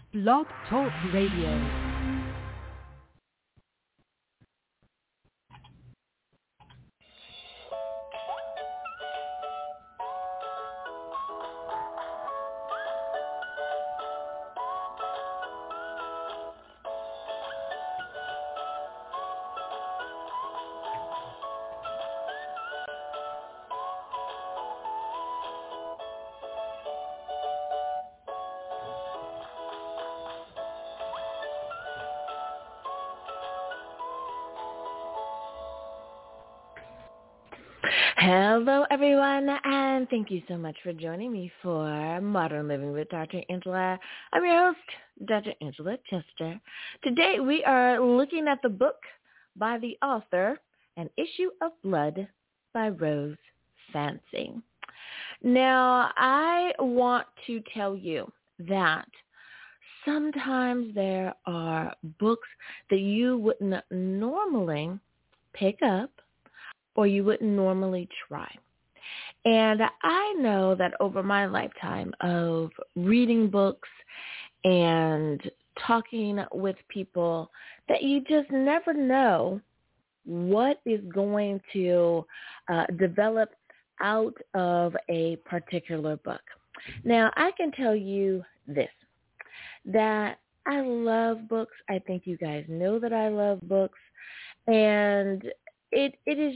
Blog Talk Radio. Hello, everyone, and thank you so much for joining me for Modern Living with Dr. Angela. I'm your host, Dr. Angela Chester. Today, we are looking at the book by the author, An Issue of Blood by Rose Fancy. Now, I want to tell you that sometimes there are books that you wouldn't normally pick up or you wouldn't normally try. And I know that over my lifetime of reading books and talking with people that you just never know what is going to develop out of a particular book. Now, I can tell you this, that I love books. I think you guys know that I love books. And it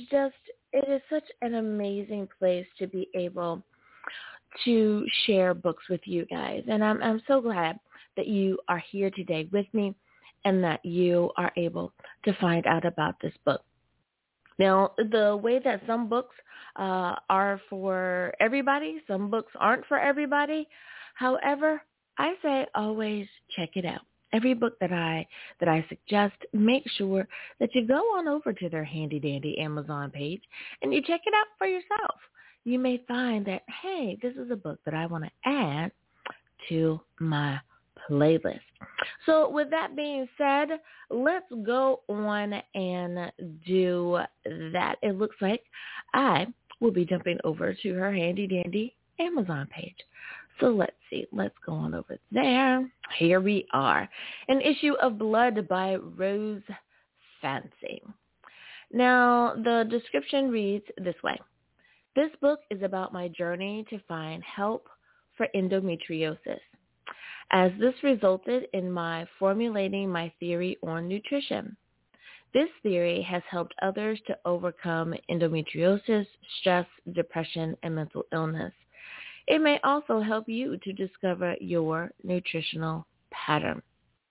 is such an amazing place to be able to share books with you guys. And I'm so glad that you are here today with me and that you are able to find out about this book. Now, the way that some books are for everybody, some books aren't for everybody. However, I say always check it out. Every book that I suggest, make sure that you go on over to their handy dandy Amazon page and you check it out for yourself. You may find that, hey, this is a book that I want to add to my playlist. So with that being said, let's go on and do that. It looks like I will be jumping over to her handy dandy Amazon page. So let's see. Let's go on over there. Here we are. An Issue of Blood by Rose Fancy. Now, the description reads this way. This book is about my journey to find help for endometriosis, as this resulted in my formulating my theory on nutrition. This theory has helped others to overcome endometriosis, stress, depression, and mental illness. It may also help you to discover your nutritional pattern.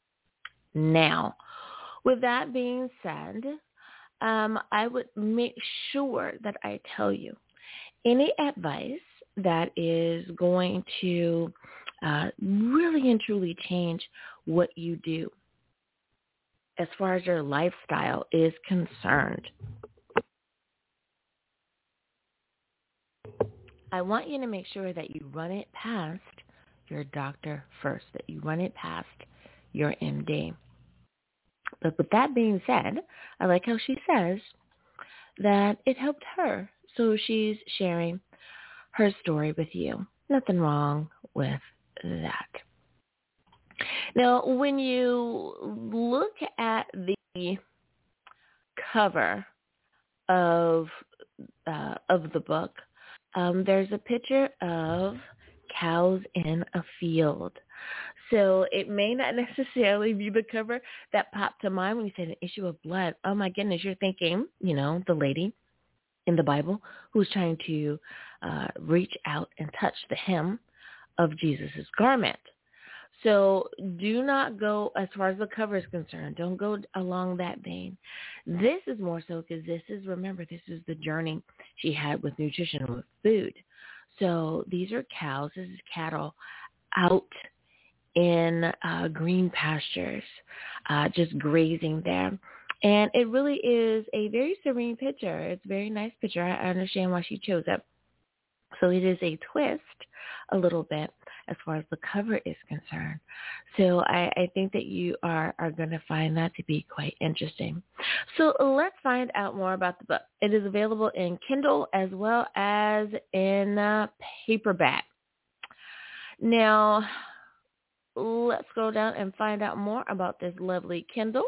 Now, with that being said, I would make sure that I tell you any advice that is going to really and truly change what you do as far as your lifestyle is concerned. I want you to make sure that you run it past your doctor first, that you run it past your MD. But with that being said, I like how she says that it helped her. So she's sharing her story with you. Nothing wrong with that. Now, when you look at the cover of the book, there's a picture of cows in a field. So it may not necessarily be the cover that popped to mind when you said An Issue of Blood. Oh my goodness, you're thinking, the lady in the Bible who's trying to reach out and touch the hem of Jesus's garment. So do not go as far as the cover is concerned. Don't go along that vein. This is more so because this is the journey she had with nutrition, with food. So these are cows. This is cattle out in green pastures, just grazing there. And it really is a very serene picture. It's a very nice picture. I understand why she chose it. So it is a twist a little bit as far as the cover is concerned. So I think that you are going to find that to be quite interesting. So let's find out more about the book. It is available in Kindle as well as in paperback. Now, let's scroll down and find out more about this lovely Kindle.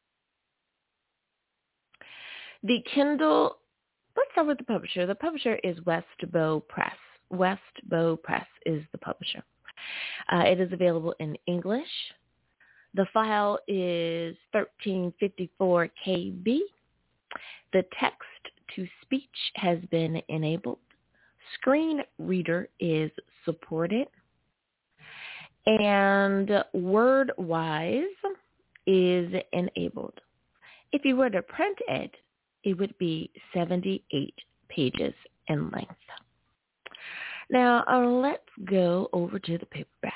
The Kindle, let's start with the publisher. The publisher is Westbow Press. Westbow Press is the publisher. It is available in English. The file is 1354 KB. The text-to-speech has been enabled. Screen reader is supported. And word-wise is enabled. If you were to print it, it would be 78 pages in length. Now, let's go over to the paperback.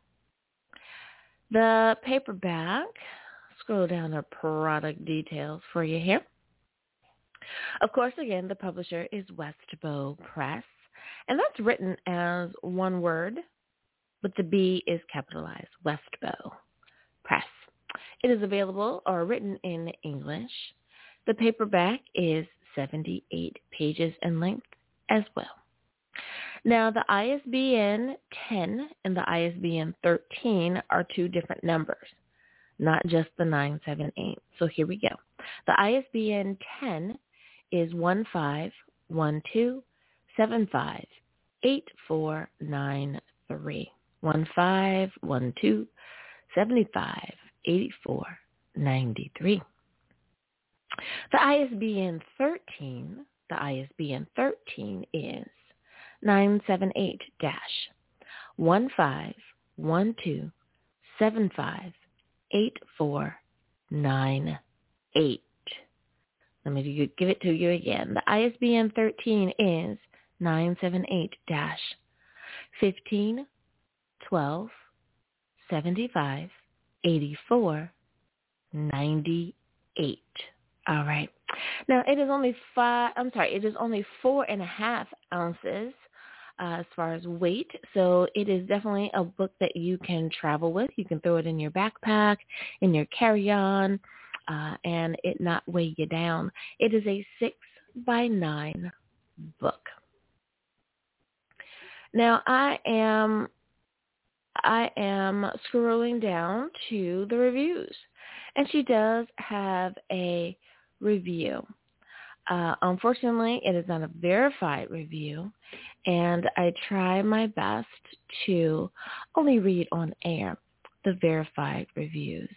The paperback, scroll down to product details for you here. Of course, again, the publisher is Westbow Press, and that's written as one word, but the B is capitalized, Westbow Press. It is available or written in English. The paperback is 78 pages in length as well. Now, the ISBN 10 and the ISBN 13 are two different numbers, not just the 978. So here we go. The ISBN 10 is 1512758493. 1512758493. The ISBN 13 is 978-1512758498. Let me give it to you again. The ISBN 13 is 978-1512758498. All right. Now it is only 4.5 ounces as far as weight. So it is definitely a book that you can travel with. You can throw it in your backpack, in your carry-on, and it not weigh you down. It is a 6x9 book. Now I am scrolling down to the reviews, and she does have a review. Unfortunately, it is not a verified review, and I try my best to only read on air the verified reviews.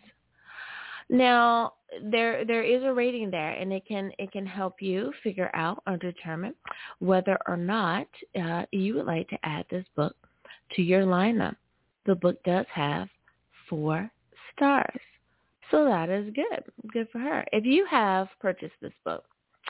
Now, there is a rating there, and it can help you figure out or determine whether or not you would like to add this book to your lineup. The book does have 4 stars, so that is good for her. If you have purchased this book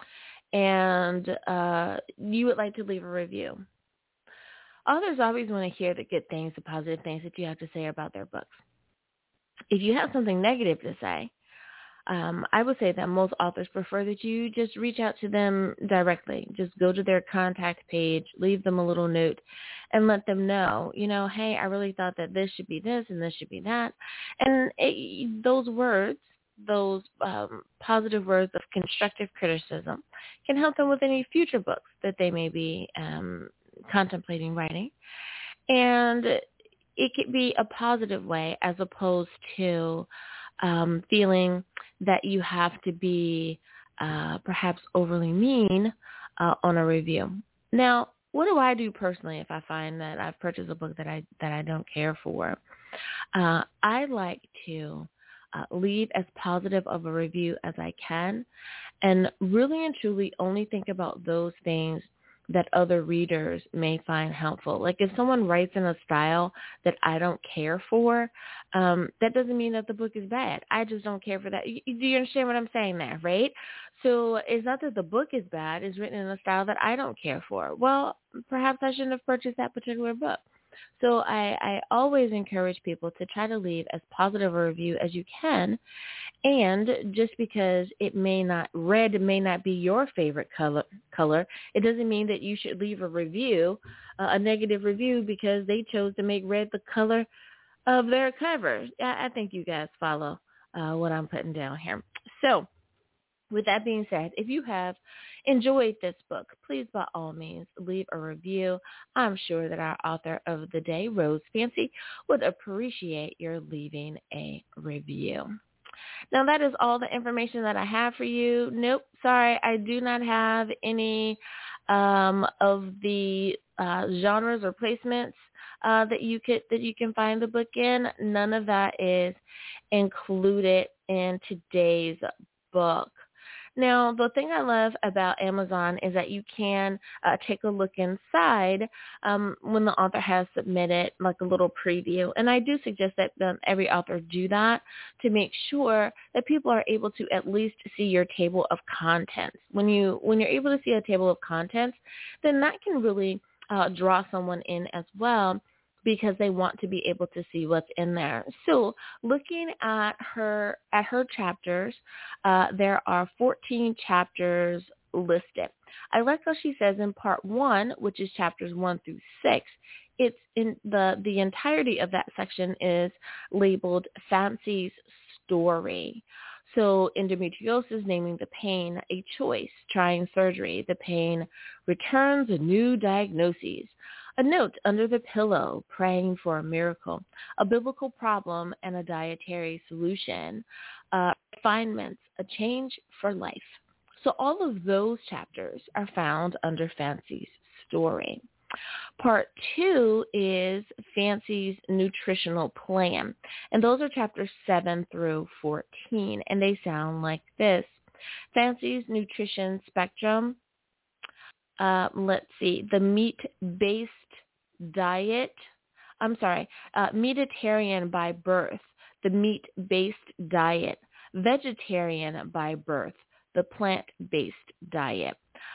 and you would like to leave a review, authors always want to hear the good things, the positive things that you have to say about their books. If you have something negative to say, I would say that most authors prefer that you just reach out to them directly. Just go to their contact page, leave them a little note, and let them know, hey, I really thought that this should be this and this should be that. And those words, those positive words of constructive criticism can help them with any future books that they may be contemplating writing. And it could be a positive way as opposed to feeling that you have to be perhaps overly mean on a review. Now, what do I do personally if I find that I've purchased a book that I don't care for? I like to leave as positive of a review as I can, and really and truly only think about those things that other readers may find helpful. Like if someone writes in a style that I don't care for, that doesn't mean that the book is bad. I just don't care for that. Do you understand what I'm saying there, right? So it's not that the book is bad. It's written in a style that I don't care for. Well, perhaps I shouldn't have purchased that particular book. So I always encourage people to try to leave as positive a review as you can. And just because red may not be your favorite color, it doesn't mean that you should leave a review, a negative review, because they chose to make red the color of their cover. I think you guys follow what I'm putting down here. So with that being said, if you have enjoyed this book, please by all means leave a review. I'm sure that our author of the day, Rose Fancy, would appreciate your leaving a review. Now, that is all the information that I have for you. Nope, sorry, I do not have any of the genres or placements that you can find the book in. None of that is included in today's book. Now, the thing I love about Amazon is that you can take a look inside when the author has submitted like a little preview. And I do suggest that every author do that to make sure that people are able to at least see your table of contents. When you're able to see a table of contents, then that can really draw someone in as well, because they want to be able to see what's in there. So looking at her chapters, there are 14 chapters listed. I like how she says in part 1, which is chapters 1 through 6, it's in the entirety of that section is labeled Fancy's story. So endometriosis, naming the pain, a choice, trying surgery, the pain returns, a new diagnosis. A note under the pillow, praying for a miracle, a biblical problem and a dietary solution, refinements, a change for life. So all of those chapters are found under Fancy's story. Part 2 is Fancy's nutritional plan, and those are chapters 7 through 14, and they sound like this. Fancy's nutrition spectrum. Let's see, the meat-based diet, meatitarian by birth, the meat-based diet, vegetarian by birth, the plant-based diet,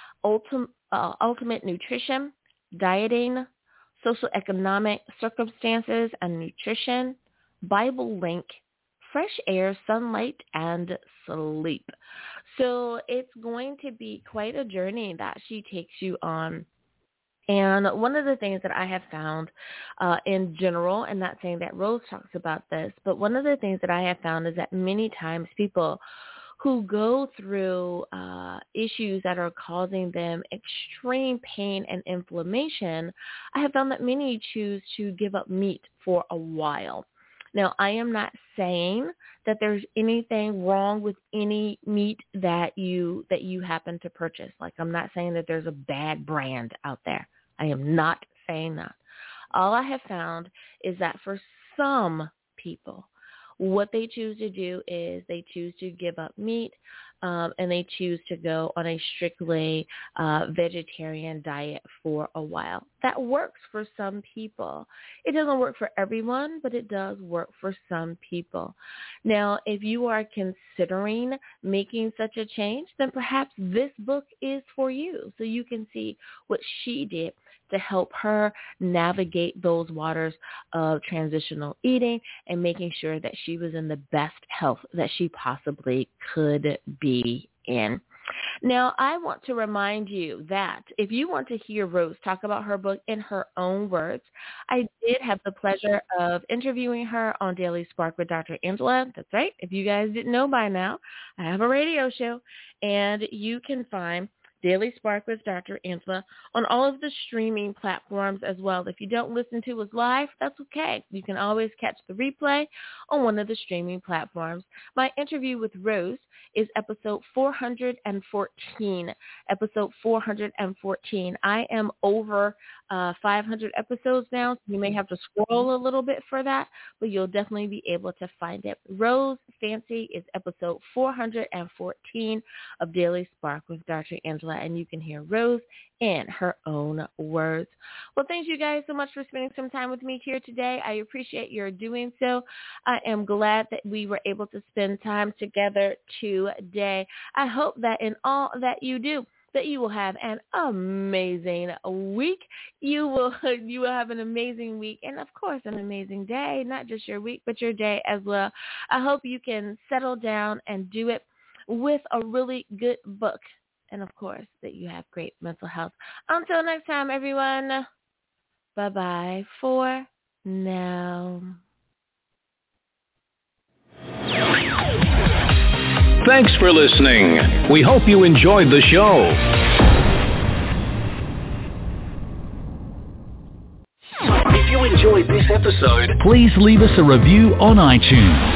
ultimate nutrition, dieting, social economic circumstances and nutrition, Bible link, fresh air, sunlight, and sleep. So it's going to be quite a journey that she takes you on. And one of the things that I have found in general, and not saying that Rose talks about this, but one of the things that I have found is that many times people who go through issues that are causing them extreme pain and inflammation, I have found that many choose to give up meat for a while. Now, I am not saying that there's anything wrong with any meat that you happen to purchase. Like, I'm not saying that there's a bad brand out there. I am not saying that. All I have found is that for some people, what they choose to do is they choose to give up meat and they choose to go on a strictly vegetarian diet for a while. That works for some people. It doesn't work for everyone, but it does work for some people. Now, if you are considering making such a change, then perhaps this book is for you, so you can see what she did to help her navigate those waters of transitional eating and making sure that she was in the best health that she possibly could be in. Now, I want to remind you that if you want to hear Rose talk about her book in her own words, I did have the pleasure of interviewing her on Daily Spark with Dr. Angela. That's right. If you guys didn't know by now, I have a radio show, and you can find Daily Spark with Dr. Angela on all of the streaming platforms as well. If you don't listen to us live, that's okay. You can always catch the replay on one of the streaming platforms. My interview with Rose is episode 414. Episode 414. I am over 500 episodes now, so you may have to scroll a little bit for that, but you'll definitely be able to find it. Rose Fancy is episode 414 of Daily Spark with Dr. Angela, and you can hear Rose in her own words. Well, thank you guys so much for spending some time with me here today. I appreciate your doing so. I am glad that we were able to spend time together today. I hope that in all that you do, that you will have an amazing week. You will have an amazing week, and of course an amazing day, not just your week, but your day as well. I hope you can settle down and do it with a really good book. And of course, that you have great mental health. Until next time, everyone. Bye-bye for now. Thanks for listening. We hope you enjoyed the show. this episode, please leave us a review on iTunes.